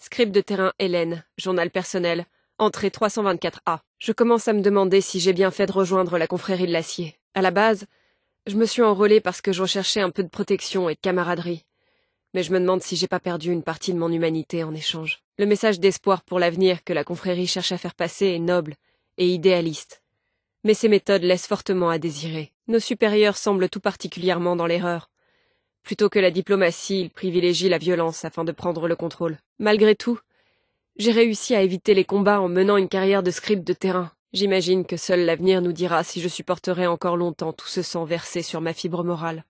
Script de terrain Hélène, journal personnel, entrée 324A. Je commence à me demander si j'ai bien fait de rejoindre la confrérie de l'acier. À la base, je me suis enrôlée parce que je recherchais un peu de protection et de camaraderie. Mais je me demande si j'ai pas perdu une partie de mon humanité en échange. Le message d'espoir pour l'avenir que la confrérie cherche à faire passer est noble et idéaliste. Mais ses méthodes laissent fortement à désirer. Nos supérieurs semblent tout particulièrement dans l'erreur. Plutôt que la diplomatie, ils privilégient la violence afin de prendre le contrôle. Malgré tout, j'ai réussi à éviter les combats en menant une carrière de scribe de terrain. J'imagine que seul l'avenir nous dira si je supporterai encore longtemps tout ce sang versé sur ma fibre morale.